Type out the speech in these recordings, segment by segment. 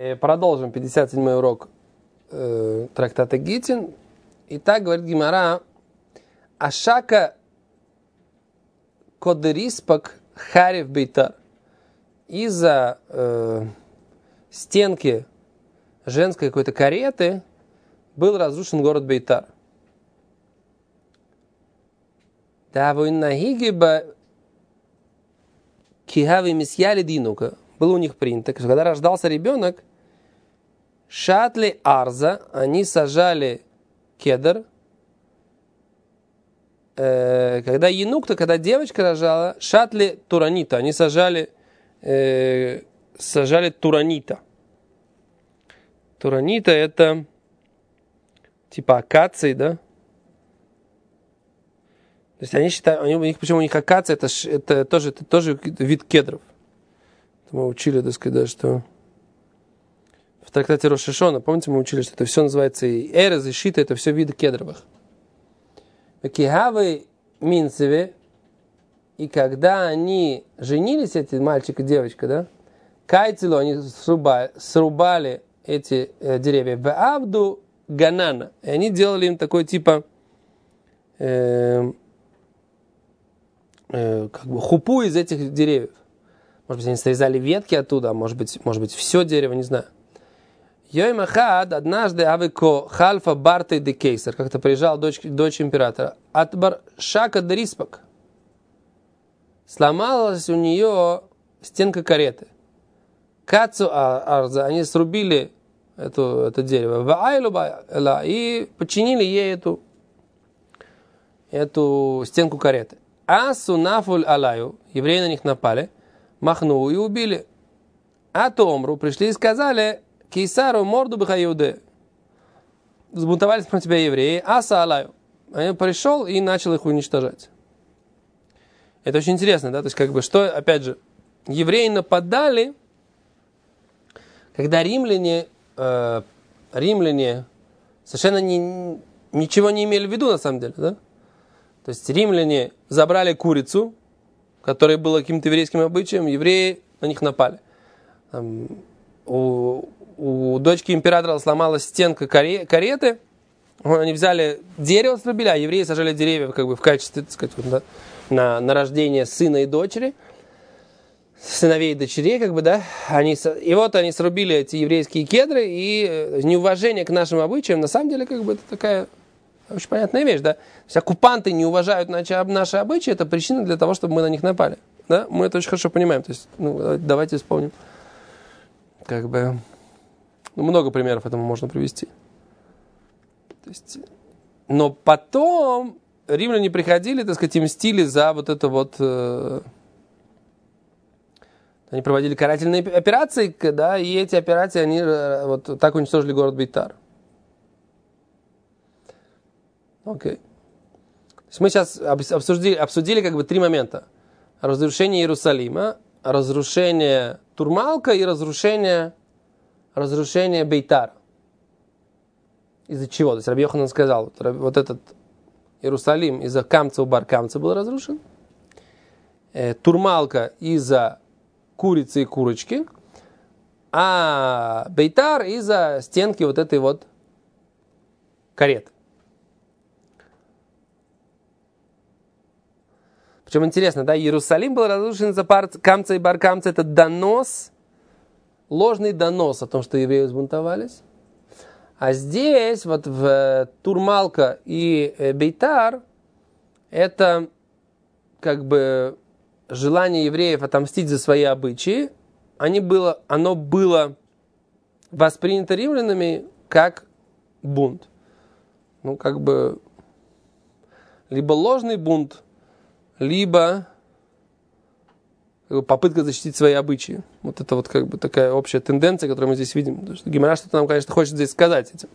Продолжим 57-й урок трактата Гитин. И так говорит Гемара: Ашака кодериспак харев бейтар. Из-за стенки женской какой-то кареты был разрушен город Бейтар. Да, войнагигиба кихави мисьяли динука. Было у них принято, что когда рождался ребенок, шатли арза, они сажали кедр. Когда енук, то когда девочка рожала, шатли туранита, они сажали туранита. Туранита это типа акации, да? То есть они считают, почему у них акация, это тоже вид кедров. Мы учили, так сказать, да, что в трактате Рош Шишона, помните, мы учили, что это все называется и эрез, и шита, это все виды кедровых. Кихавы минцеве, и когда они женились, эти мальчик и девочка, да, кайцелу, они срубали эти деревья в Авду Ганана. И они делали им такой типа как бы хупу из этих деревьев. Может быть, они срезали ветки оттуда, может быть, все дерево, не знаю. Йоймахад однажды авико хальфа барты де кейсер, как-то приезжала дочь императора, атбар шака дриспак. Сломалась у нее стенка кареты. Кацу арза, они срубили это дерево, и починили ей эту стенку кареты. Асу нафуль алаю, евреи на них напали, махну и убили. А Томру пришли и сказали: Кейсару морду бхаюде. Сбунтовались против тебя евреи. Аса алаю. Он пришел и начал их уничтожать. Это очень интересно, да? То есть, как бы, что, опять же, евреи нападали, когда римляне совершенно ничего не имели в виду, на самом деле, да? То есть, римляне забрали курицу, которая была каким-то еврейским обычаем, евреи на них напали. У дочки императора сломалась стенка кареты, они взяли дерево, срубили, а евреи сажали деревья как бы в качестве, так сказать, вот, да, на рождение сына и дочери, сыновей и дочерей, как бы, да. И вот они срубили эти еврейские кедры, и неуважение к нашим обычаям, на самом деле, как бы, это такая очень понятная вещь, да. То есть оккупанты не уважают наши обычаи, это причина для того, чтобы мы на них напали, да. Мы это очень хорошо понимаем, то есть, давайте вспомним, как бы, много примеров этому можно привести. То есть, но потом римляне приходили, так сказать, и мстили за вот это вот. Они проводили карательные операции, да, и эти операции, они вот так уничтожили город Бейтар. Окей. То есть мы сейчас обсудили как бы три момента: разрушение Иерусалима, разрушение Турмалка и разрушение Бейтара. Из-за чего? То есть Раби Йоханан сказал, вот этот Иерусалим из-за камца у бар-камца был разрушен. Турмалка из-за курицы и курочки. А Бейтар из-за стенки вот этой вот кареты. Причем интересно, да, Иерусалим был разрушен из-за камца и бар-камца. Это донос, ложный донос о том, что евреи взбунтовались. А здесь, вот в Турмалка и Бейтар, это как бы желание евреев отомстить за свои обычаи. Оно было воспринято римлянами как бунт. Ну, как бы, либо ложный бунт, либо попытка защитить свои обычаи. Вот это вот как бы такая общая тенденция, которую мы здесь видим. Потому что Гемара что-то нам, конечно, хочет здесь сказать этим.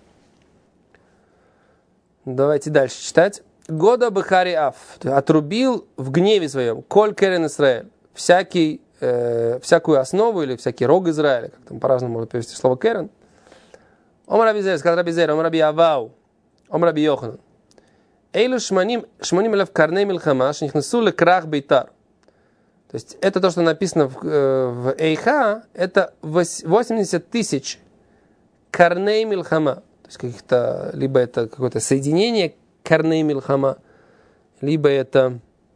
Давайте дальше читать. Года Бехари Аф отрубил в гневе своем Коль Керен Исраэль, всякую основу или всякий рог Израиля, как там по-разному можно перевести слово Керен. Ом Раби Зер, сказал Раби Зер, Ом Раби Авау, Ом Раби Йоханан. Эйлу шманим элев карней милхама, шнихнесу лекрах Бейтар. То есть это то, что написано в Эйха, это 80 тысяч карней милхама. То есть каких-то, либо это какое-то соединение карней милхама, либо это...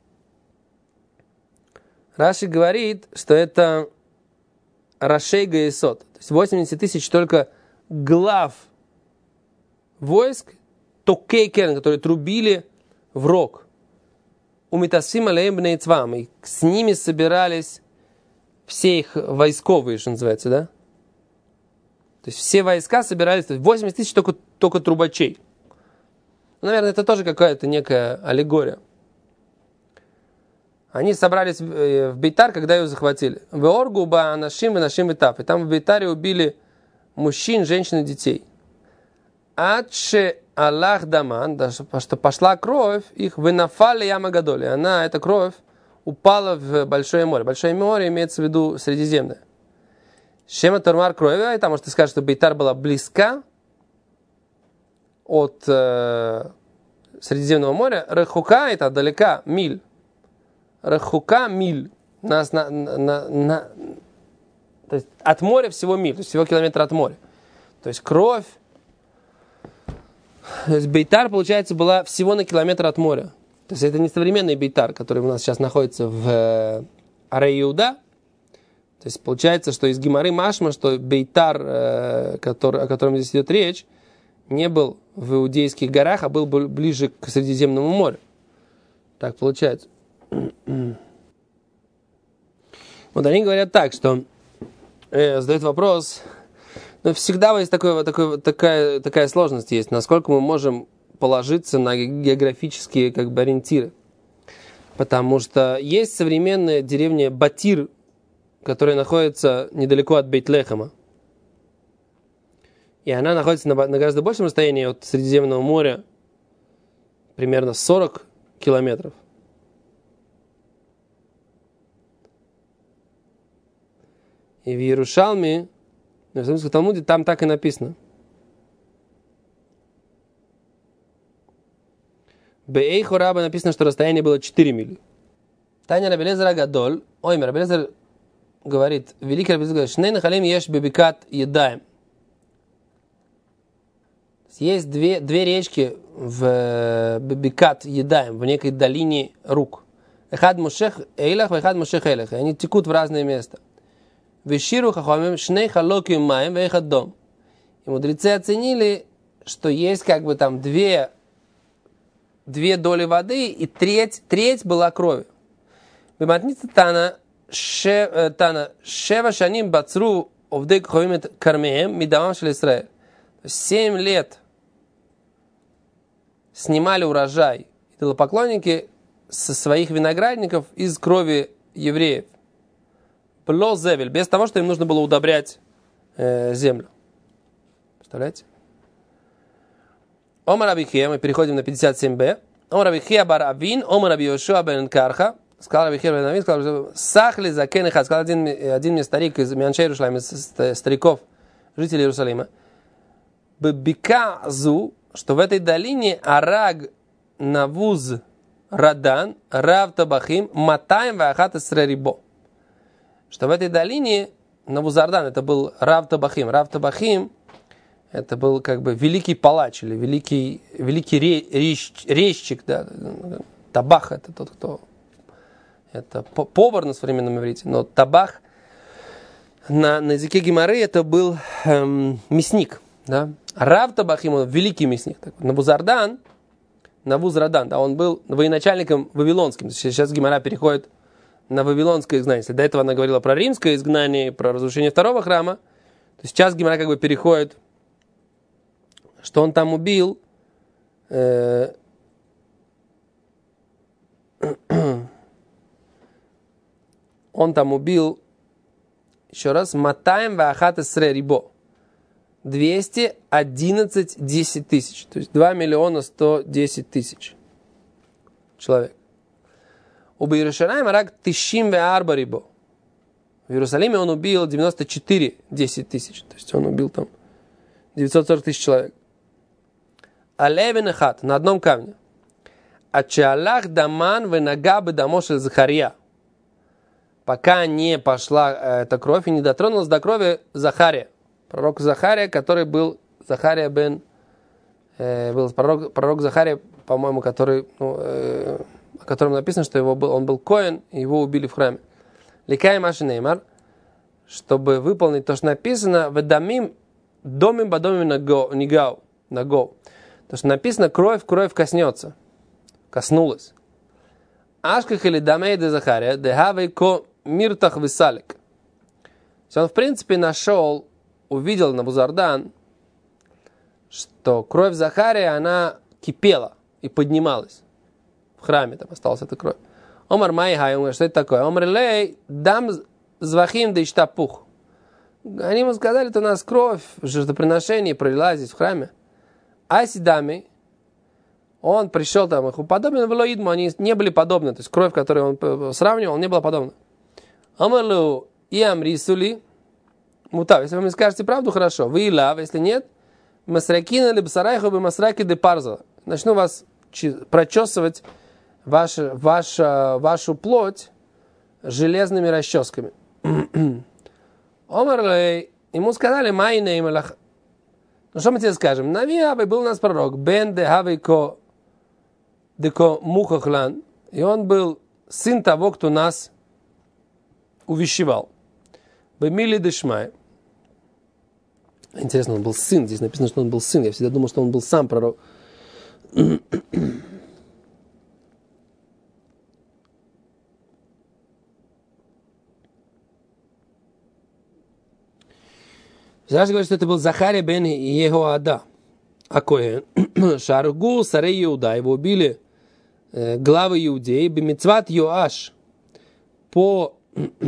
Раши говорит, что это Рашей Гаесот. То есть 80 тысяч только глав войск, токейкен, которые трубили в рог. У Митасим алеем бней цвам. И с ними собирались все их войсковые, что называется, да? То есть все войска собирались, 80 тысяч только трубачей. Наверное, это тоже какая-то некая аллегория. Они собрались в Бейтар, когда ее захватили. В Оргу ба нашим нашим этап. И там в Бейтаре убили мужчин, женщин и детей. Адше Аллах даман, что пошла кровь, их вынафали ямагадоли. Она, эта кровь, упала в Большое море. Большое море имеется в виду Средиземное. Шема Тармар крови, там может сказать, что Бейтар была близка от Средиземного моря. Рахука, это далека, миль. Рахука миль. То есть от моря всего миль, то есть всего километр от моря. То есть кровь. То есть Бейтар, получается, была всего на километр от моря. То есть это не современный Бейтар, который у нас сейчас находится в Аре-Иуда. То есть получается, что из Гемары Машма, что Бейтар, о котором здесь идет речь, не был в Иудейских горах, а был ближе к Средиземному морю. Так получается. Вот они говорят так, что задают вопрос, но всегда есть такая сложность есть, насколько мы можем положиться на географические ориентиры. Потому что есть современная деревня Батир, которая находится недалеко от Бейт-Лехема. И она находится на гораздо большем расстоянии от Средиземного моря, примерно 40 километров. И в Иерушалме, в Иерусалимском Талмуде, там так и написано. Беэйху Раба написано, что расстояние было 4 мили. Таня Раби Элиэзер Агадоль, Раби Элиэзер говорит, великий Раби Элиэзер говорит, «Шней нахалим еш бебикат едаем». Есть две речки в Бебикат едаем, в некой долине рук. Эхад мушех эйлах, эхад мушех эйлах. И они текут в разные места. Веширу хахамим шней халоким маем вейхад дом. И мудрецы оценили, что есть там две доли воды, и треть была крови. Бематница Тана шева шаним бацру овдей кховимет кармеем мидавам шел Исраэль. 7 лет снимали урожай идолопоклонники со своих виноградников из крови евреев. Плозевель, без того, что им нужно было удобрять землю. Представляете? Омар Абихия, мы переходим на 57b. Омар Абихия бар Авин, Омар Аби Йошуа бен Карха. Сказал Абихия бен Авин, сказал, Сахли закен эхад. Сказал один мне старик из Мианшей Иерушалима, из стариков, жителей Иерусалима. Бебика зу, что в этой долине Араг Навуз Радан, Рав Табахим, Матаем Вахат Исрерибо. Что в этой долине Навузардан, это был Рав Табахим. Рав Табахим, это был великий палач, или великий резчик, да. Табах, это тот, кто... Это повар на современном иврите, но табах на языке Гемары это был мясник, да. Рав Табахим, он великий мясник. Навузрадан, да, он был военачальником вавилонским. Сейчас Гемара переходит на вавилонское изгнание. Если до этого она говорила про римское изгнание, про разрушение второго храма, то сейчас Гемара переходит, что он там убил еще раз, Матаем Вахат Исрерибо. 211 10 тысяч. То есть 2 миллиона 110 тысяч человек. У Иерушалима рак тишим веарба рибо. В Иерусалиме он убил 94 10 тысяч. То есть он убил там 940 тысяч человек. Алевен эхат, на одном камне. Ачалах даман венага бедамошель Захария. пока не пошла эта кровь и не дотронулась до крови Захария, пророк Захария, который был Захария бен, был пророк Захария, по-моему, который, о котором написано, что он был коэн, и его убили в храме. Ликай Маши Неймар, чтобы выполнить то, что написано, «Ведамим домим бадомим нигау». То, что написано, кровь коснется, коснулась. Ашках или дамей де Захария, де хавей ко миртах висалик. Он, в принципе, увидел Навузардан, что кровь Захария, она кипела и поднималась. В храме там осталась эта кровь. Омар Майхай, он говорит, что это такое? Омар Лей, дам звахим да иштапух. Они ему сказали, это у нас кровь, жертвоприношение пролилась здесь в храме. Асидами, он пришел там, их уподобен велоидму, они не были подобны. То есть кровь, которую он сравнивал, не была подобна. Омарлу и амрисули, мутав, если вы мне скажете правду, хорошо. Вы и лав, если нет, масракина ли бсарайху бы масраки де парза. Начну вас прочесывать вашу плоть железными расческами. Омарлей, ему сказали, майна им лах. Ну что мы тебе скажем? Нави Авой был у нас пророк, бен де Авейко деко мухахлан, и он был сын того, кто нас увещевал. Бемили дешмай. Интересно, он был сын, здесь написано, что он был сын. Я всегда думал, что он был сам пророк. Раши говорит, что это был Захария бен Егоада, Акоэн, Шаргу, Сарей Иуда, его убили главы иудеи, бемицват Йоаш, по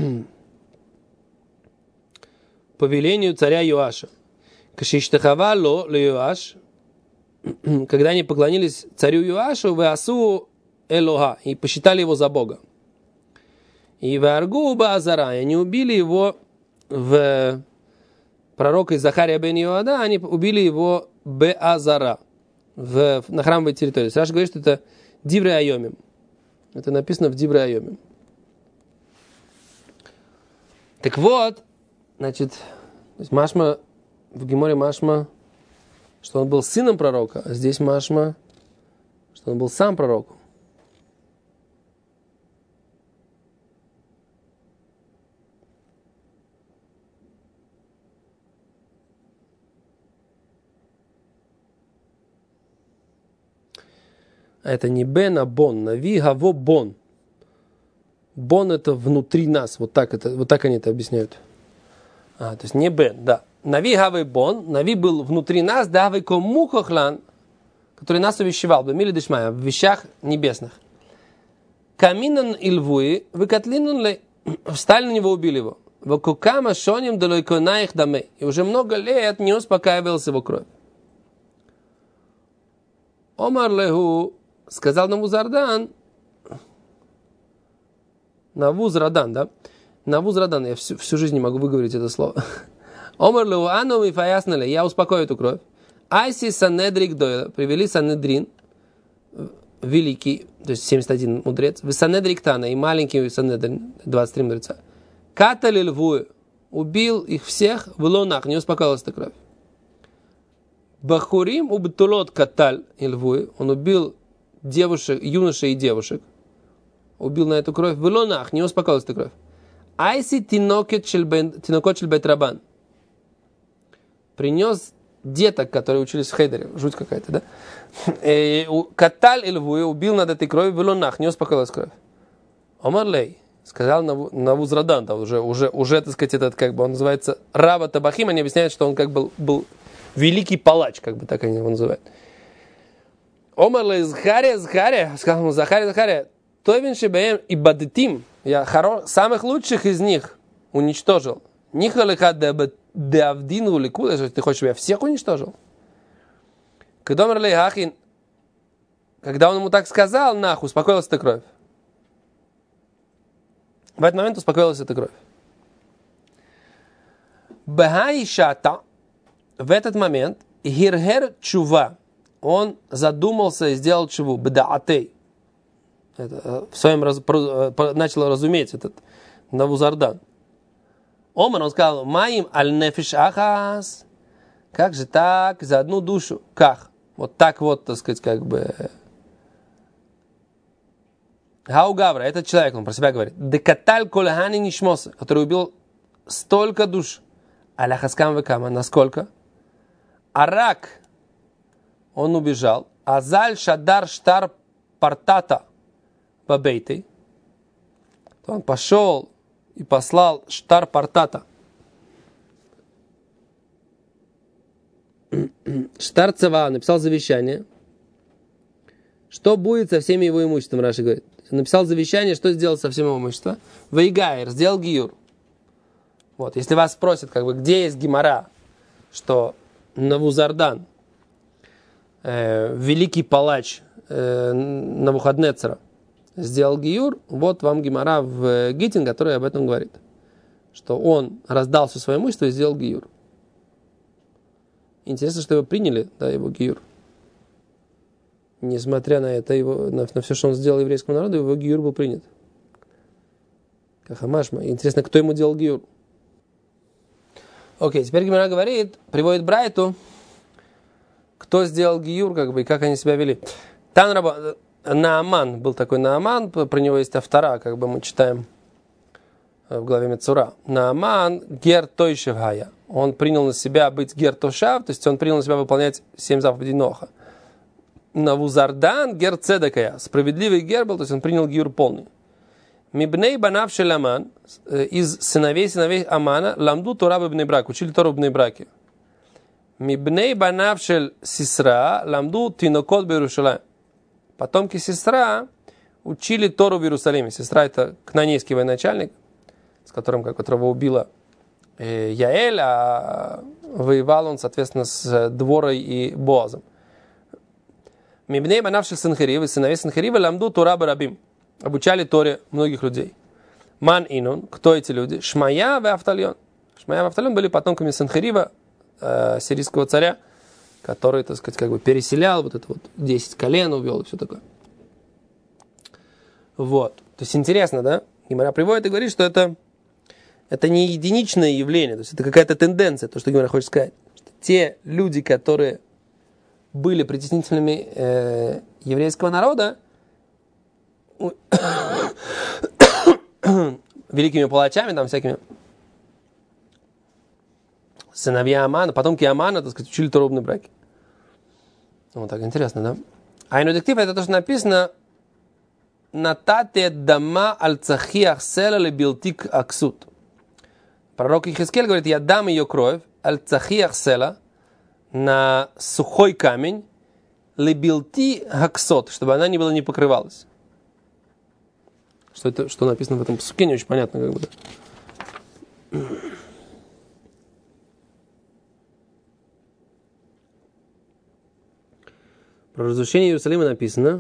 повелению царя Йоаша. Кашиштахавало ле Йоаш, когда они поклонились царю Йоашу, веасу Элоха, и посчитали его за Бога. И веаргу баазара, и они убили его в пророка из Захария бен Йоада, они убили его Беазара, на храмовой территории. Раши говорит, что это Диврей Айомим. Это написано в Диврей Айомим. Так вот, значит, Машма, в Геморе Машма, что он был сыном пророка, а здесь Машма, что он был сам пророком. А это не бен, а бон. Нави, гаво, бон. Бон это внутри нас. Вот так они это объясняют. То есть не бен, да. Нави, гавы, бон. Нави был внутри нас, да, гавы, комухохлан, который нас увещевал, бемили дешмая, в вещах небесных. Каминан ильвуи, выкатлинан ли, встали на него, убили его. Вакукама шоним далойконаих дамей. И уже много лет не успокаивался его кровь. Омар леху, сказал Навузардан, Навузрадан, да? Навузрадан, я всю жизнь не могу выговорить это слово. Омар леху, ану мифаяснали, я успокою эту кровь. Айси санедрик дойла, привели Санедрин, великий, то есть 71 мудрец, в Санедрик Тана, и маленький Санедрин, 23 мудреца. Катали льву, убил их всех в лонах, не успокоилась эта кровь. Бахурим убтулот каталь льву, он убил девушек, юношей и девушек, убил на эту кровь в лонах, не успокоилась эта кровь. Айси тинокот шельбет-рабан, принес деток, которые учились в Хейдере, жуть какая-то, да? Каталь льву, убил над этой кровью в лонах, не успокоилась кровь. Омарлей, сказал Навузрадан, да, уже, так сказать, этот, как бы, он называется Рава Табахим, они объясняют, что он как бы был великий палач, как бы так они его называют. Омарлей, Захария, сказал ему, Захария, Тойвин шебеем и бадетим, я самых лучших из них уничтожил. Нихалиха деавдину ликуда, что ты хочешь, чтобы я всех уничтожил? Когда он ему так сказал, нахуй, успокоилась эта кровь. В этот момент успокоилась эта кровь. Бахаишата, в этот момент, хирхер чува, он задумался и сделал чуву, бдаатей. В своем начал разуметь этот Навузардан. Омар, он сказал, маим аль-нефиш ахас. Как же так, за одну душу? Как? Вот так вот, так сказать, как бы... Хаугавра, этот человек, он про себя говорит. Декаталь колахани нишмоса, который убил столько душ. Аля хаскам векама, насколько? Арак, он убежал. Азаль шадар штар партата бабейты. Он пошел и послал штар партата. Штар цава написал завещание. Что будет со всеми его имуществом, Раши говорит. Написал завещание, что сделал со всем его имуществом? Вейгайр, сделал гиюр. Вот, если вас спросят, как бы, где есть гемара, что Навузардан, великий палач Навуходнецера, сделал гиюр, вот вам гемара в Гитин, который об этом говорит. Что он раздал все свое имущество и сделал гиюр. Интересно, что его приняли, да, его гиюр. Несмотря на это, на все, что он сделал еврейскому народу, его гиюр был принят. Кахамашма. Интересно, кто ему делал гиюр? Окей, теперь гемара говорит, приводит Брайту, кто сделал гиюр, как бы, и как они себя вели. Нааман, был такой Нааман, про него есть автора, как бы мы читаем в главе Мецура. Нааман гер тойшевхая. Он принял на себя быть гер тошав, то есть он принял на себя выполнять 7 заповедей Ноха. Навузардан гер цедекая. Справедливый гер был, то есть он принял гиюр полный. Мибней банавшель Аман, из сыновей Амана, ламду Тора в Бней-Брак, учили Тору в Бней-Браке. Мибней банавшель Сисра, ламду Тинокот Берушалаем. Потомки Сисра учили Тору в Иерусалиме. Сестра это кнанейский военачальник, с которым, которого убила Яэль, а воевал он, соответственно, с Дворой и Боазом. Мибней банавшель Санхерива, из сыновей Санхерива, ламду Тора барабим. Обучали Торе многих людей. Ман Инун, кто эти люди? Шмая и Автальон. Шмая и Автальон были потомками Санхерива, сирийского царя, который, так сказать, как бы переселял вот это вот 10 колен, увел и все такое. Вот. То есть интересно, да? Гемара приводит и говорит, что это не единичное явление, то есть это какая-то тенденция, то, что Гемара хочет сказать. Что те люди, которые были притеснителями еврейского народа, великими палачами, там всякими сыновья Амана, потомки Амана, так сказать, учили Тору в Бней-Браке. Вот так интересно, да? А инудектив это то, что написано «Натате дама аль-цахиах села лебилтик аксут». Пророк Ихискель говорит, я дам ее кровь аль-цахиах села на сухой камень лебилти аксот, чтобы она не покрывалась. Что написано в этом пасуке, не очень понятно, как бы. Да. Про разрушение Иерусалима написано.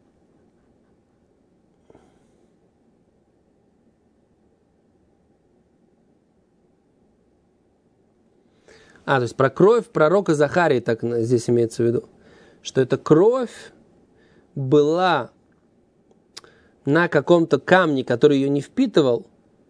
То есть про кровь пророка Захарии, так здесь имеется в виду, что эта кровь была на каком-то камне, который ее не впитывал.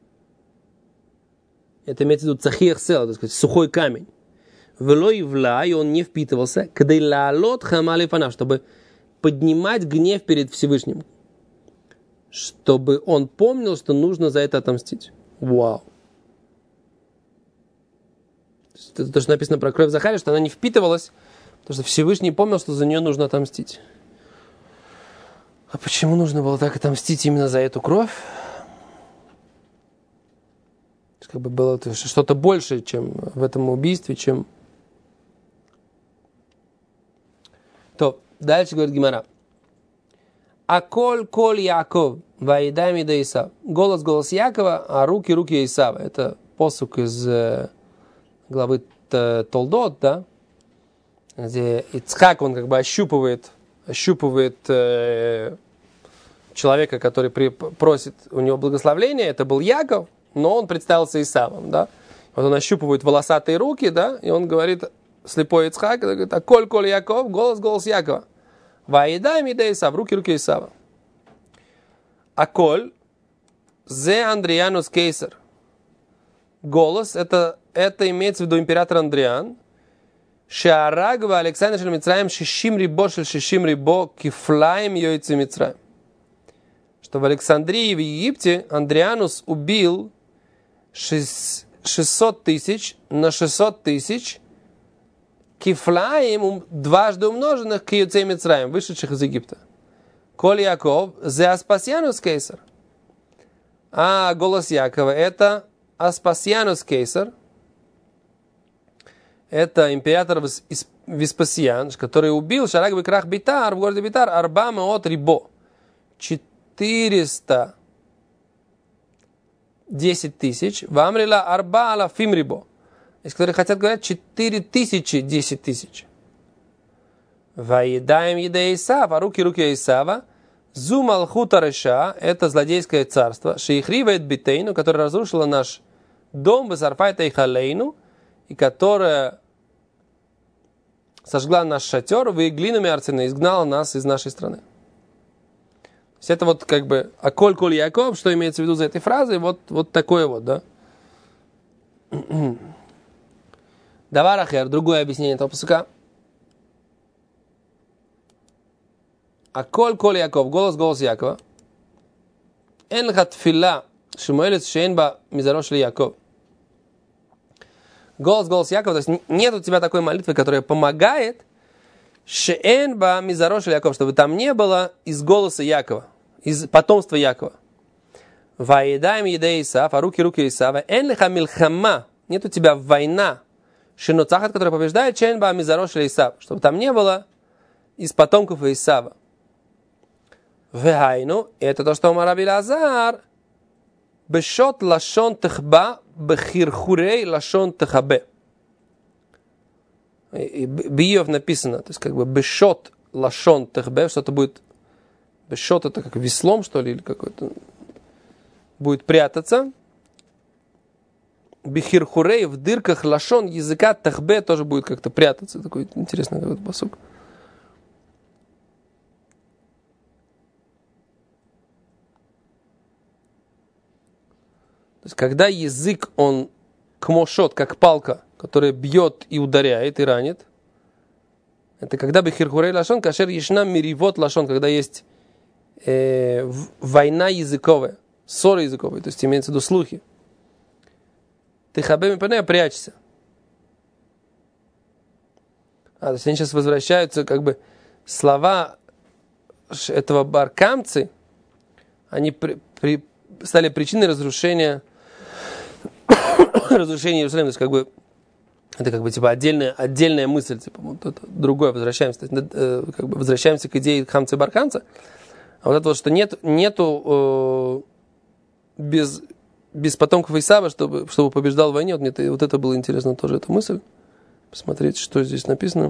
Это имеется в виду цахиях села, так сказать, сухой камень. Велой вла, и он не впитывался, кадей лаалот хамали фанав, чтобы поднимать гнев перед Всевышним. Чтобы он помнил, что нужно за это отомстить. Вау. Это то, что написано про кровь Захария, что она не впитывалась, потому что Всевышний помнил, что за нее нужно отомстить. А почему нужно было так отомстить именно за эту кровь? Как бы было что-то большее, чем в этом убийстве, чем... То, дальше говорит Гемара. Аколь коль Яков, ваидами да Исав. Голос Якова, а руки Исава. Это посук из главы Толдот, да? Где Ицхак, он как бы ощупывает человека, который просит у него благословения. Это был Яков, но он представился Исавом, да? Вот он ощупывает волосатые руки, да? И он говорит, слепой Ицхак, говорит, а коль Яков, голос Якова. Ваидай мида Исав, руки Исава. А коль, Зе Андрианус Кейсар. Голос, это имеется в виду император Андриан. Шаарагва Александр Шельмицраем Шишим Рибо Шишим Рибо Кифлаем Йойцы Мицраем. Что в Александрии, в Египте, Андрианус убил 600 тысяч на 600 тысяч Кифлаем, дважды умноженных к Йойцы Мицраем, вышедших из Египта. Коль Яков, Зе Аспасианус Кейсар. А голос Якова, это Аспасианус Кейсар. Это император Веспасиан, который убил Шараг Бекрах Битар в городе Битар Арбама от Рибо. 410 тысяч. Вамрила Арба Алафим Рибо. Из которых хотят говорить 4000, 10 тысяч. Ваедаем еда Исав, а руки Исава. Зумал хута реша, это злодейское царство. Шейхривает битейну, которое разрушило наш дом, высарфайта и халейну, и которая сожгла наш шатер, вы глинами арцина, изгнала нас из нашей страны. То есть это вот как бы Аколь Коль Яков, что имеется в виду за этой фразой, вот такое вот, да. Даварахер, другое объяснение этого пасука. Аколь Коль Яков, голос Якова. Эн хатфила шимуэлец шейнба мизарошли Яков. Голос Якова, то есть нет у тебя такой молитвы, которая помогает шеэнба мизарошли Яков, чтобы там не было из голоса Якова, из потомства Якова. Ваедаем еда Исав, а руки Исава. Эн леха милхама, нет у тебя война, шиноцахат, которая побеждает, шеэнба мизарошли Исав, чтобы там не было из потомков Исава. Вехайну, это то, что Омар Раби Лазар, бешот лашон техба, бехирхурей лашон техабе. Биев написано, то есть как бы бешот лашон техбе, что-то будет, бешот это как веслом, что ли, или какой-то, будет прятаться. Бехирхурей в дырках лашон языка техбе тоже будет как-то прятаться. Такой интересный какой-то пасук. То есть, когда язык, он кмошот, как палка, которая бьет и ударяет, и ранит, это когда бехирхурей лашон, кашер ешнам миривот лашон, когда есть война языковая, ссора языковая, то есть имеется в виду слухи. Ты хабеми панея, прячься. То есть они сейчас возвращаются, как бы, слова этого баркамцы, они стали причиной разрушения Иерусалима, то есть как бы это как бы типа отдельная мысль, типа вот это другое, возвращаемся, как бы возвращаемся к идее хамца и баркамца, а вот это вот, что нету без потомков Исава, чтобы побеждал в войне, вот это было интересно тоже, эта мысль, посмотреть, что здесь написано.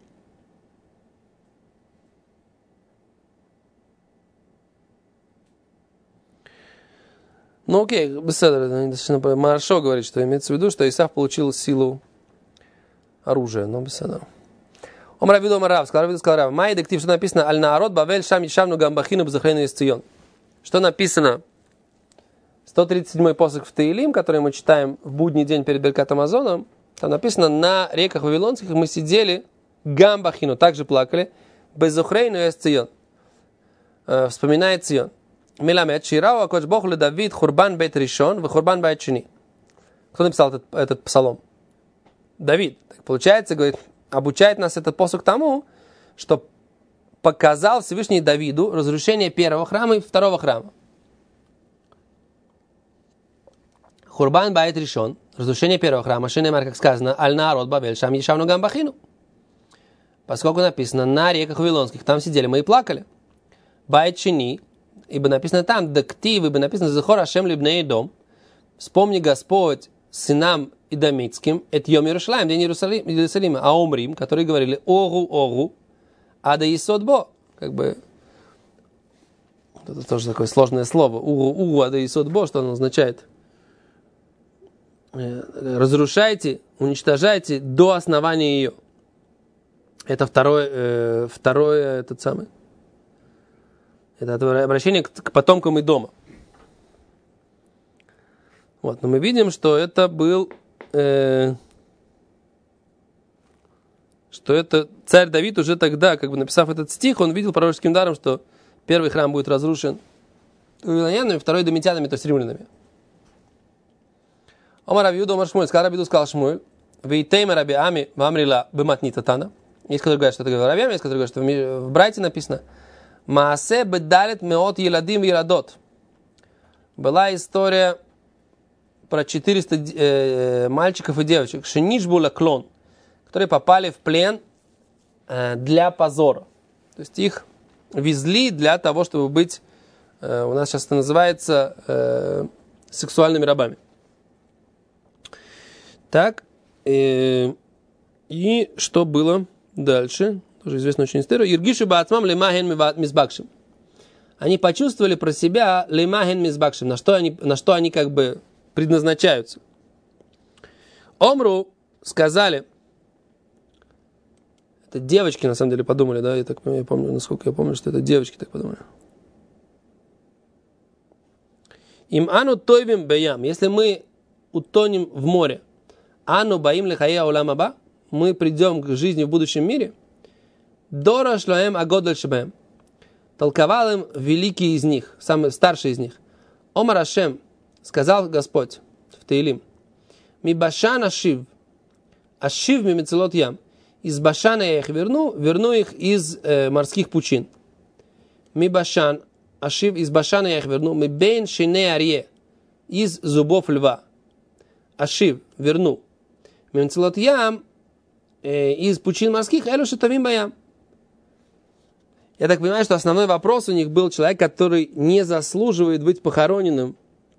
Ну окей, достаточно. Маршо говорит, что имеется в виду, что Исав получил силу оружия, но беседа. Омар Авиду Омар Рав, сказал Рав, Май дектив, что написано, Аль Наарод Бавель Шам Ешавну Гамбахину Бзахрейну Исцион. Что написано? 137-й посох в Таилим, который мы читаем в будний день перед Беркат Амазоном, там написано, на реках Вавилонских мы сидели, Гамбахину, также плакали, Бзахрейну Исцион. Вспоминает Цион. Миламет, Ширау, Акодж Бог ле Давид, Хурбан бейт Ришон, в Хурбан бейт Шини. Кто написал этот псалом? Давид. Так получается, говорит, обучает нас этот посох тому, что показал Всевышний Давиду разрушение первого храма и второго храма. Хурбан бейт Ришон, разрушение первого храма, Шинемар, как сказано, Аль Наарод Бавель Шам Ешавну Гамбахину. Поскольку написано, на реках Вавилонских, там сидели мы и плакали. Бейт Шини, ибо написано там, дактив, ибо написано, Захор Ашем либней дом, вспомни Господь сынам идомитским, это Йом Иерушалаим, день Иерусалима, а Омрим, которые говорили, Огу, ада Исодбо, как бы, это тоже такое сложное слово, Угу, ада Исодбо, что оно означает? Разрушайте, уничтожайте до основания ее. Это второе этот самый. Это обращение к потомкам Идома. Вот. Но мы видим, что это был... что это царь Давид уже тогда, как бы написав этот стих, он видел пророческим даром, что первый храм будет разрушен вавилонянами, второй домитянами, то есть римлянами. Омар Раби Юда, Омар Шмуэль, сказал Раби, сказал Шмуэль, «Вейтейма Раби Ами, вамрила бематнита тана». Есть, которые говорят, что это говорит Раби Ами, есть, которые говорят, что в Брайте написано «Маасе бедалет меот еладим еладот». Была история про 400 мальчиков и девочек, шенишбула клон, которые попали в плен для позора. То есть их везли для того, чтобы быть, у нас сейчас это называется, сексуальными рабами. Так, и что было дальше? Тоже известная очень история. Иргишу баатмам лемахен мизбакшим. Они почувствовали про себя лемахен мизбакшим, на что они как бы предназначаются. Омру сказали, это девочки на самом деле подумали, да, я помню, насколько я помню, что это девочки так подумали. Им ану тойвим беям, если мы утонем в море, ану баим лехая улам аба, мы придем к жизни в будущем мире, дора шлоэм агодель шебэм, толковал им великий из них, самый старший из них. Омар Ашем, сказал Господь в Таилим, ми башан ашив ми мецелот ям, из Башана я их верну их из морских пучин. Ми Башан, Ашив, из Башана я их верну. Ми бейн шине арье, из зубов льва. Ашив, верну. Ми мцелот ям, из пучин морских, элю шатавим баям. Я так понимаю, что основной вопрос у них был человек, который не заслуживает быть похороненным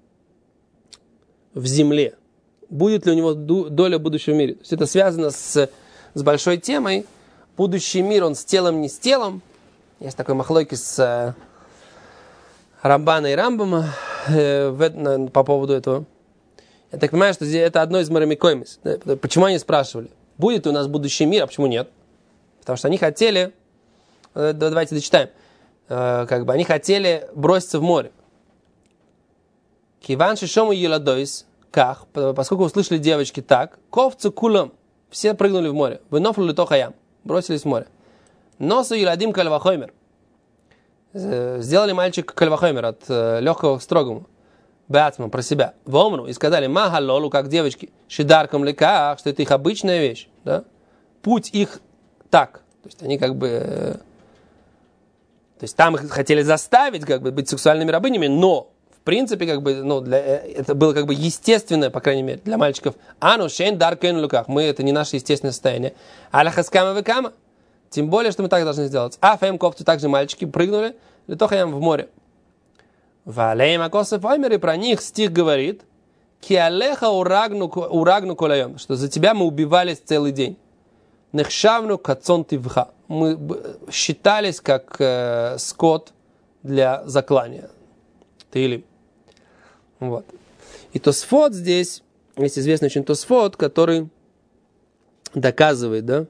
в земле. Будет ли у него доля в будущем мире? То есть это связано с большой темой. Будущий мир, он с телом, не с телом. Есть такой махлойки с Рамбана и Рамбама по поводу этого. Я так понимаю, что это одно из марамикоймис. Почему они спрашивали? Будет ли у нас будущий мир, а почему нет? Потому что они хотели, давайте дочитаем, они хотели броситься в море. Киван шишому еладойс, как, поскольку услышали девочки так, ковцу кулам, все прыгнули в море. Вынофлю ли тохаям, бросились в море. Носу еладим кальвахоймер. Сделали мальчик кальвахоймер от легкого к строгому. Беатман, про себя. Вомру, и сказали, махалолу, как девочки, шидаркам леках, что это их обычная вещь. Да? Путь их так. То есть они как бы... То есть там их хотели заставить как бы быть сексуальными рабынями, но в принципе, как бы, это было как бы естественное, по крайней мере, для мальчиков. Ану шейн даркен луках. Мы, это не наше естественное состояние. Аляхаскама векама. Тем более, что мы так должны сделать. А фэм ковцу также мальчики прыгнули литохаям в море. Валеем акосов оймер, и про них стих говорит, ки алеха урагну колаем, что за тебя мы убивались целый день. Нехшавну кацон тивха. Мы считались как скот для заклания. Таилим. Вот. И Тосфот здесь, есть известный очень Тосфот, который доказывает, да,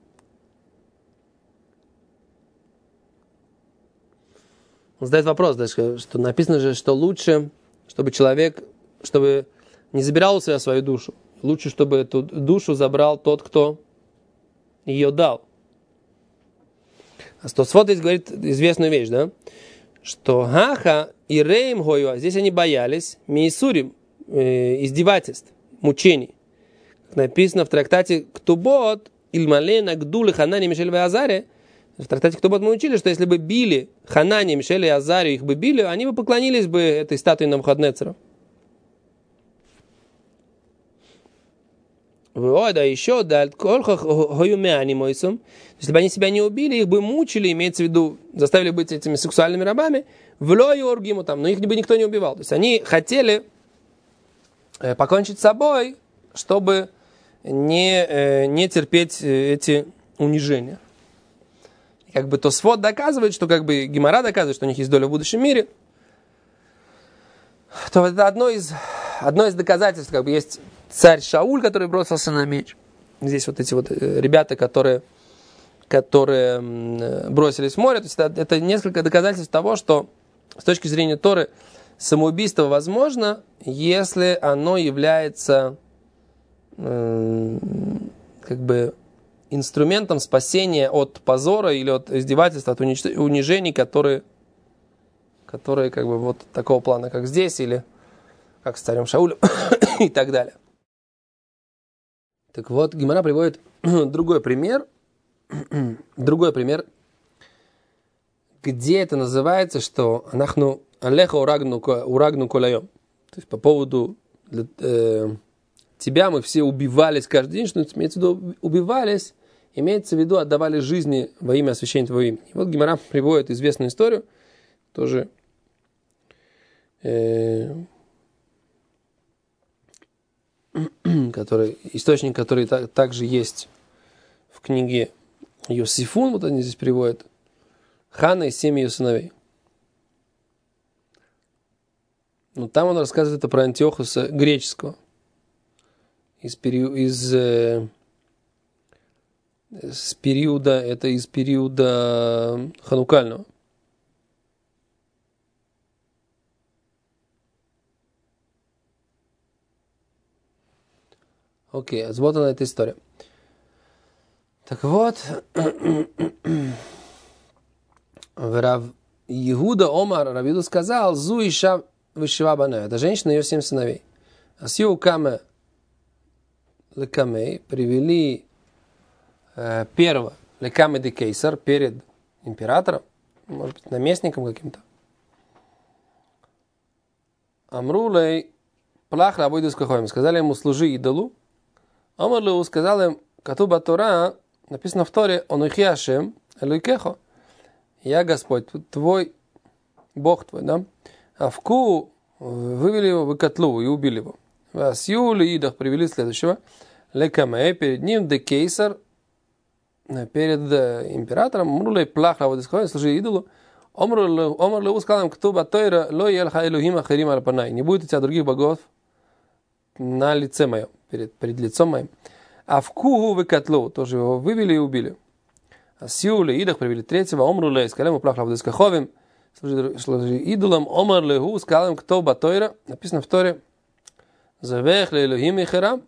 он задает вопрос, да, что написано же, что лучше, чтобы человек, чтобы не забирал у себя свою душу. Лучше, чтобы эту душу забрал тот, кто ее дал. А Тосфот здесь говорит известную вещь, да, что Хаха и Рейм Гойва, здесь они боялись Миисурим, издевательств, мучений. Как написано в трактате Ктубот, Ильмалена Гдулы Ханани Мишель Вазаре, в трактате Ктубот мы учили, что если бы били Ханани, Мишель и Азарию, их бы били, они бы поклонились бы этой статуе Навуходнецера. Ой, да еще, да, если бы они себя не убили, их бы мучили, имеется в виду, заставили быть этими сексуальными рабами, в лоиоргиму там, но их бы никто не убивал. То есть они хотели покончить с собой, чтобы не терпеть эти унижения. И как бы Тосфот доказывает, что как бы Гемара доказывает, что у них есть доля в будущем мире, то это одно из доказательств, как бы есть царь Шауль, который бросился на меч. Здесь вот эти вот ребята, которые бросились в море. То есть это несколько доказательств того, что с точки зрения Торы самоубийство возможно, если оно является как бы инструментом спасения от позора или от издевательства, от унижений, которые как бы вот такого плана, как здесь, или как с царем Шаулем и так далее. Так вот, Гемара приводит другой пример, где это называется, что анахну алеха урагну колайом. То есть по поводу тебя мы все убивались каждый день, что имеется в виду убивались, имеется в виду отдавали жизни во имя освящения твоего имени. Вот Гемара приводит известную историю, тоже источник, который также есть в книге Йосифун, вот они здесь приводят, Хана и 7 ее сыновей. Но там он рассказывает это про Антиохуса греческого, из периода ханукального. Окей, вот она эта история. Так вот, Рав Иуда Омар, Рав Иуда сказал, Зу Иша Вишива Банея. Это женщина, ее 7 сыновей. Асью Каме Лекамей привели первого Лекаме де Кейсар перед императором, может быть, наместником каким-то. Амрулей Плах Рабойду Скахоем. Сказали ему, служи идолу. Омарлу сказал им, Катуба Тора, написано в Торе, Онухи Ашем Элуикехо. Я Господь, твой, Бог твой, да? Авку вывели его в котлу и убили его. Асью Леидах привели следующего. Лекаме, перед ним де Кейсар, перед императором, Амрулей Плах Рабойду Скахоем, служи идолу. Омарлу сказал им, Катуба Тора, Ло Елха Элухим Ахарим Арпанай. Не будет у тебя других богов на лице моем, перед лицом моим. А в кугу в котлу тоже его вывели и убили. А сиуле идах привели третьего, омруле, сказали ему плах лавдескаховим, служили идолам, омрлеху, сказал им, кто батойра, написано в Торе, завех лейлухим и херам.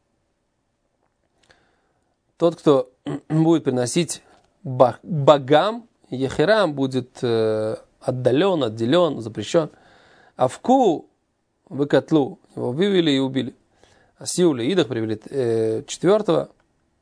Тот, кто будет приносить богам, ехерам будет отдален, отделен, запрещен. А в ку в котлу его вывели и убили. А сиуле идах привели четвертого.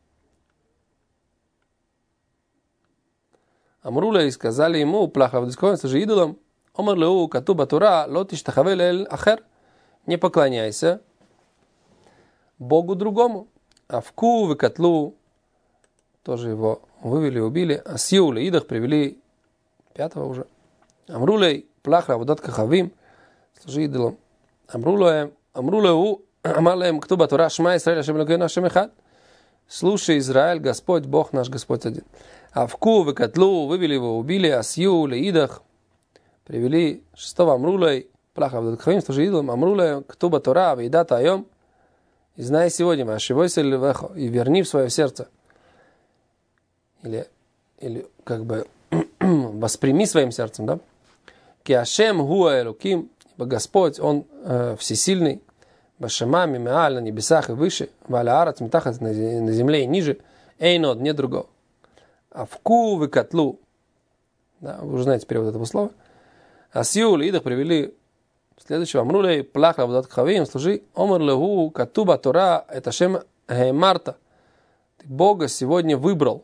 Амруля и сказали ему, плаха вдискованности же идолом, омар леу катуба тура, лотиш тахавел эль ахер, не поклоняйся Богу другому. А в ку в котлу тоже его вывели и убили. А сиуле идах привели пятого уже. Амруля плаха вдат кахавим, служи идолом. Амруля Амалаем, кто батура, Шма Исраэль, Ашем Элокейну, Ашем Эхад. Слушай, Израиль, Господь, Бог наш, Господь один. А в ку, в котлу, вывели его, убили, Асью, Леидах, привели шестого Амрулей, Плаха Вдатхавим, служи идолом, Амрулей, кто батура, Вейдата Айом, и знай сегодня, Машивойся Левехо, и верни в свое сердце. Или как бы восприми своим сердцем, да? Ки Ашем Хуа Элоким, ибо Господь, Он всесильный, Башамами, Меаль, на небесах и выше, Валя Арат, Метахат, на земле и ниже, Эйнод, нет другого. А в ку в котлу, да, вы уже знаете перевод этого слова, а сиул идах привели следующего, Амрулей, Плах, Равдат Хавим, служи, Омар Леху, Катуба Тора, это Шем Марта. Ты Бога сегодня выбрал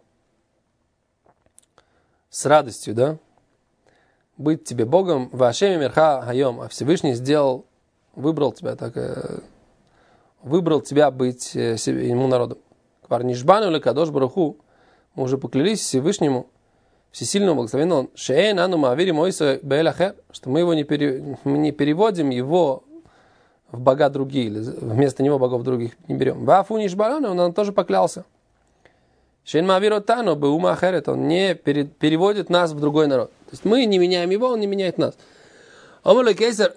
с радостью, да, быть тебе Богом, Вашеми Мирха Хайом, а Всевышний выбрал тебя быть ему народом. Кварнишбану или Кадош Баруху, мы уже поклялись Всевышнему, всесильному, благословенному, Шеэн Ану Маавири Мойса Беэлахер, что мы его не переводим его в бога другие, или вместо него богов других не берем. Вафу Нишбану, он тоже поклялся. Шеэн Маавиро Тану Беума Ахерет, он не переводит нас в другой народ. То есть мы не меняем его, он не меняет нас. Омуле Кейсар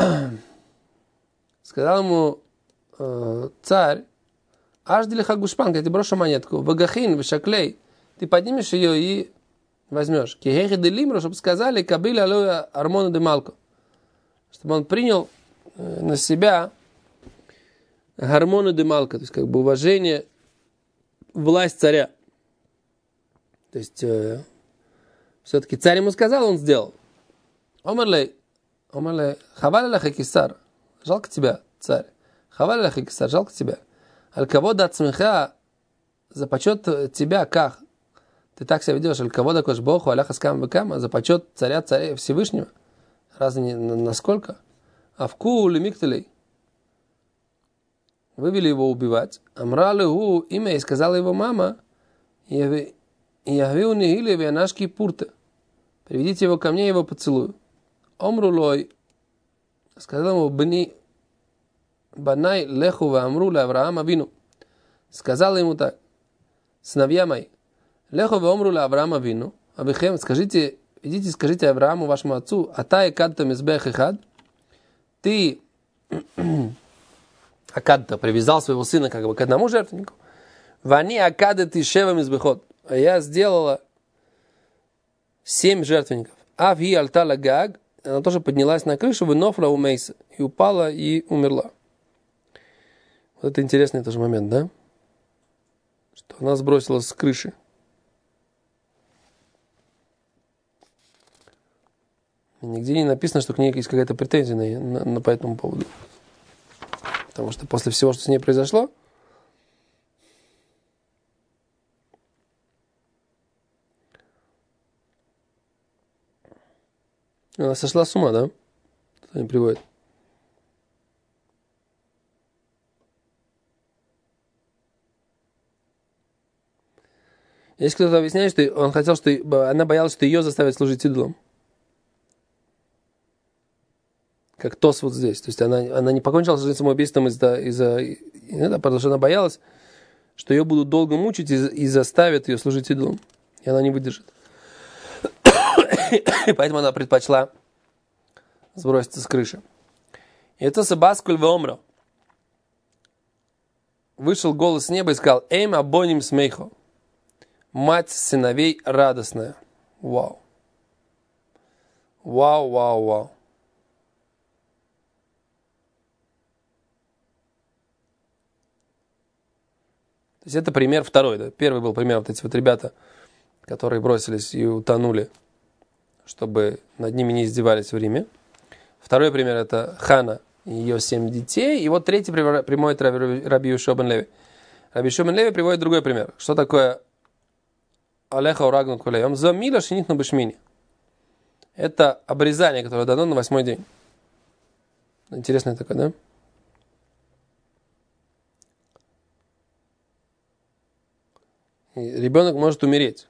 сказал ему царь, аж делиха гушпанка, я тебе брошу монетку, вагахин, вишаклей, ты поднимешь ее и возьмешь. Кихехи де лимру, чтобы сказали, кабили алоя армону де малку. чтобы он принял на себя гормоны демалка, то есть как бы уважение, власть царя. То есть все-таки царь ему сказал, он сделал. Омарлей, хаваль аляха кисар, жалко тебя, царь. Хаваль аляха кисар, жалко тебя. Аль кого дат смеха, за почет тебя, как? Ты так себя ведешь, аль кого дакош боху, аляха скам бекама, за почет царя Всевышнего. Разве насколько? А в ку лимиктелей. Вывели его убивать. Амрали гу имя, и сказала его мама, Ягвиу нигиле вянашки пурте. Приведите его ко мне, я его поцелую. Омрулой, сказал ему, бни банай леху ва амруля Авраама вину. Сказала ему так, сыновья мои, леху ва амруля Авраама вину, абихем, скажите, идите, скажите Аврааму, вашему отцу, атай кадта мизбех ихад, ты акадта привязал своего сына как бы к одному жертвеннику, вани акада ты шева мизбехот, а я сделала 7 жертвенников. Авги альтала гаг, она тоже поднялась на крышу, вынофла у Мейса, и упала, и умерла. Вот это интересный тоже момент, да? Что она сбросилась с крыши. И нигде не написано, что к ней есть какая-то претензия по этому поводу. Потому что после всего, что с ней произошло, она сошла с ума, да? Что они приводят. Есть кто-то объясняет, что он хотел, что она боялась, что ее заставят служить идолам. Как Тос вот здесь. То есть она не покончила с жизнью самоубийством потому что она боялась, что ее будут долго мучить и заставят ее служить идолам. И она не выдержит. И поэтому она предпочла сброситься с крыши. И это Сабаскуль Веомра. Вышел голос с неба и сказал: Эйм абоним смейхо. Мать сыновей радостная. Вау. Вау, вау, вау. То есть это пример второй. Да? Первый был пример вот эти вот ребята, которые бросились и утонули, чтобы над ними не издевались в Риме. Второй пример это Хана и ее 7 детей. И вот третий приводит Раби Йошуа бен Леви. Раби Йошуа бен Леви приводит другой пример. Что такое Алеха урагну кулеем? За миля шинит на бешмини. Это обрезание, которое дано на 8-й день. Интересное такое, да? И ребенок может умереть.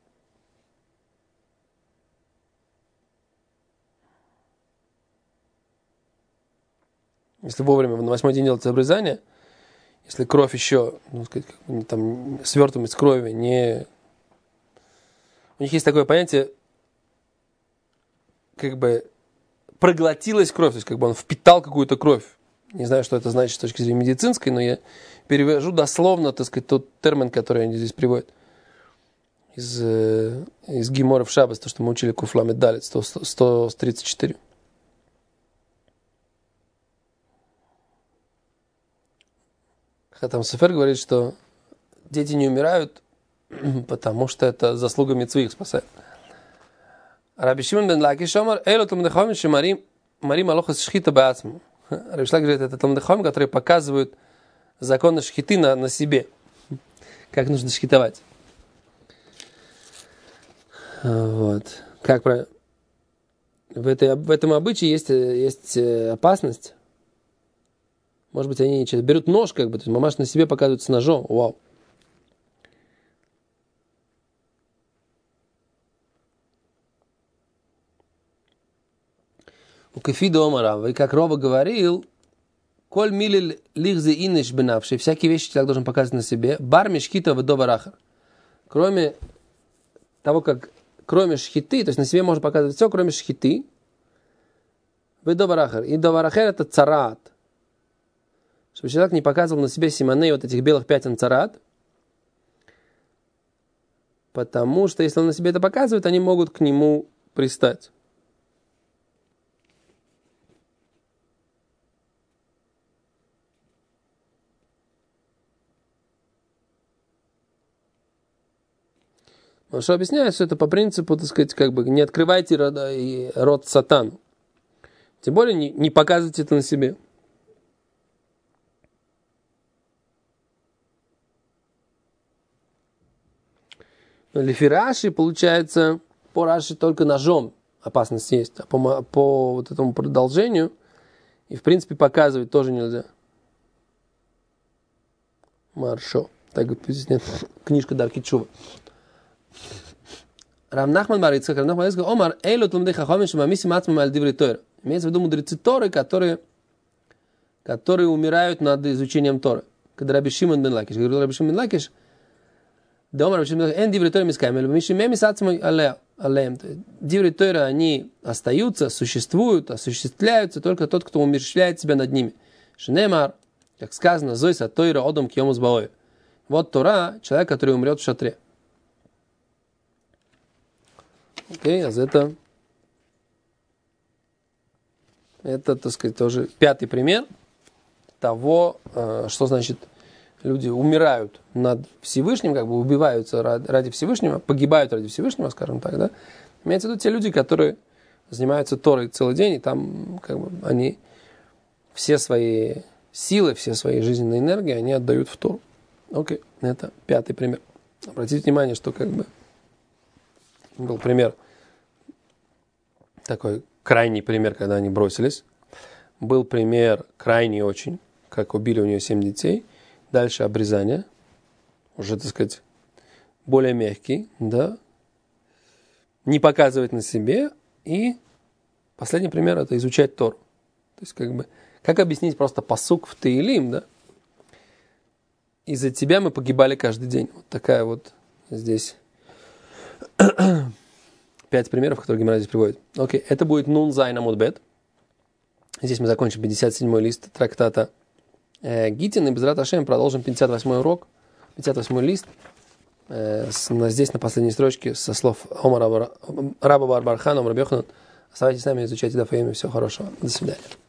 Если вовремя на 8-й день делается обрезание, если кровь еще, ну, сказать, там, свертываемость крови не... У них есть такое понятие, как бы проглотилась кровь, то есть как бы он впитал какую-то кровь. Не знаю, что это значит с точки зрения медицинской, но я перевожу дословно, так сказать, тот термин, который они здесь приводят. Из Гемора в Шаббас, то, что мы учили Куфламед Далит, 134. Хатам Софер говорит, что дети не умирают, потому что это заслуга мицвы их спасает. Раби Шимон бен Лакиш омар, эйло талмидей хахамим шемарим алохас шхита беацму. Раби Шлак говорит, это талмидей хахамим, которые показывают законы шхиты на себе. Как нужно шхитовать. Вот. Как правильно? В этом обычае есть опасность. Может быть, они сейчас берут нож, как бы, то есть мамаш на себе показывают с ножом. Вау. У Кефида Омара, и как Рова говорил, коль милил лихзе инеш бенавший, всякие вещи человек должен показывать на себе, бар мешкита вдоварахар. Кроме того, как, кроме шхиты, то есть на себе можно показывать все, кроме шхиты, вдоварахар. И доварахар это царат. Чтобы человек не показывал на себе симоней вот этих белых пятен царат, потому что если он на себе это показывает, они могут к нему пристать. Что объясняет, что это по принципу, так сказать, как бы не открывайте рот сатану. Тем более не показывайте это на себе. Но лифираши, получается, по Раши только ножом опасность есть, а по вот этому продолжению и, в принципе, показывать тоже нельзя. Маршо. Так вот, книжка Дарки Чува. Рав Нахман бар Ицхак, Рав Нахман сказал: Омар, эйло тулмдей хахамим шемамисим ацмам аль диврей Тора. Имеется в виду мудрецы Торы, которые умирают над изучением Торы. Когда Раби Шимон бен Лакиш, говорил Раби Шимон бен Лакиш, да Омар Раби Шимон бен Лакиш, эн диврей Тора мискаем, эль мишим мемис ацмам алеем. Диврей Тора, они остаются, существуют, осуществляются только тот, кто умерщвляет себя над ними. Шенемар, как сказано, зойса Тойра одом кьемус баой. Вот Тора, человек, который умрет в шатре. Окей, а это, так сказать, тоже пятый пример того, что значит люди умирают над Всевышним, как бы убиваются ради Всевышнего, погибают ради Всевышнего, скажем так, да. Имеется в виду те люди, которые занимаются Торой целый день, и там как бы они все свои силы, все свои жизненные энергии, они отдают в Тору. Окей, это пятый пример. Обратите внимание, что как бы был пример, такой крайний пример, когда они бросились. Был пример крайний очень, как убили у нее 7 детей. Дальше обрезание, уже, так сказать, более мягкий, да. Не показывать на себе. И последний пример – это изучать Тору. То есть, как бы, как объяснить просто пасук в Теилим, да? Из-за тебя мы погибали каждый день. Вот такая вот здесь 5 примеров, которые Гемара здесь приводит. Окей, это будет Нун Зайн Амуд Бет. Здесь мы закончим 57-й лист трактата Гитин, и Безрат Ашем продолжим 58-й урок, 58-й лист. Здесь на последней строчке со слов Раба бар Bar Хана, Омар Раби Йоханан. Оставайтесь с нами, изучайте Даф Йоми. Всего хорошего. До свидания.